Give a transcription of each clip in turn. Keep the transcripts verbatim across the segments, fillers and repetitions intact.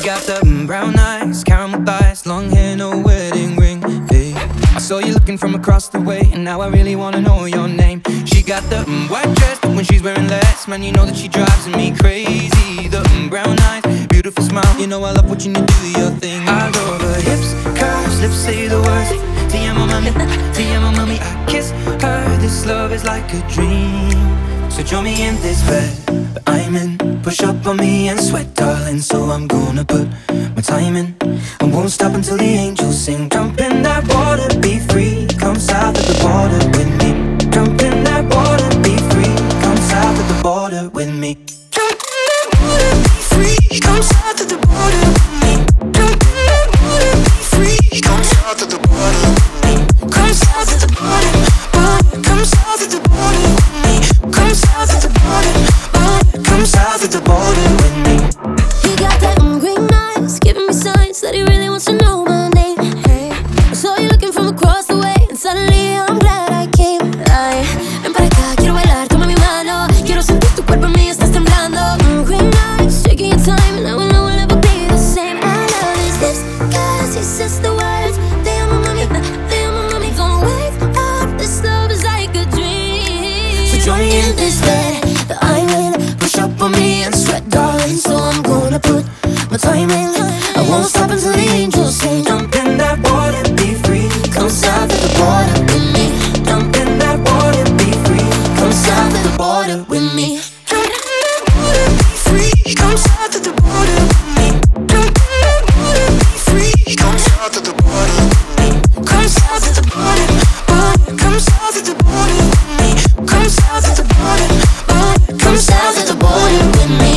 got the mm, brown eyes, caramel thighs, long hair, no wedding ring. Hey, I saw you looking from across the way, and now I really wanna know your name. She got the mm, white dress, but when she's wearing less, man, you know that she drives me crazy. The mm, brown eyes, beautiful smile, you know I love watching you do your thing. I love her hips, curves, lips say the words. Te amo mami, te amo mami. I kiss her, this love is like a dream. So join me in this bed that I'm in. Push up on me and sweat, darling. So I'm gonna put my time in. I won't stop until the angels sing. Jump in that water, be free. Come south of the border with me. Jump in that water, be free. Come south of the border with me. Jump in that water, be free. Come south of the border with me. Jump in that water, be free. Come south of the border with me. Come south of the border, border. Come south of the border with me. Come south of the border, border. Come south of the border with me. He got that mm, green eyes, giving me signs that he really wants to know my name. Hey, I saw you looking from across the way, and suddenly I'm glad I came. Ay, ven para acá, quiero bailar, toma mi mano. Quiero sentir tu cuerpo en mí, estás temblando. Mm, green eyes, taking your time, and I will know we'll never be the same. I love his lips, cause he says the words. Te amo mami, te amo mami. Don't wake up, this love is like a dream. So join me in this bed that I'm in. Push up on me and sweat, darling. So I'm gonna put my time in. I won't stop until the angels sing. Jump in that water, be free. Come south of the border with me. Jump in that water, be free. Come south of the border with me. Jump in that water, be free. Come south of the border with me. Jump in that water, be free. Come south of the border with me. Come south of the border, border. Come south of the border with me. Come south of the border, border. Come south of the border with me.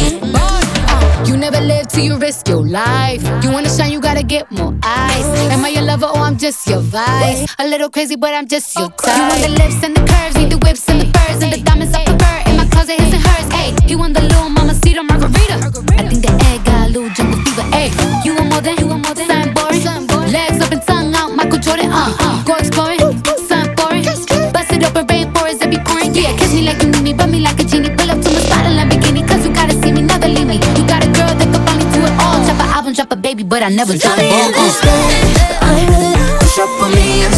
You never live till you risk your life. You wanna shine, you gotta get more eyes. Am I your lover or I'm just your vice? A little crazy, but I'm just your type. You want the lips and the curves, need the whips and the furs and the diamonds I prefer. In my closet, his and hers. Ayy, he want the little mamacita margarita. I think the egg got a little jungle fever. Ayy, you want more than, you want more than something boring. Legs up and tongue out, Michael Jordan. Uh, uh. Go exploring, something boring. Bust it up and rainforest, it be pouring. Yeah, kiss me like you need me, rub me like a genie. Pull up to my spot in Lamborghini, cause you gotta see me, never leave me. You got a girl that could finally do it all. Drop an album, drop a baby, but I never drop a ball. I'm in. Push up on me and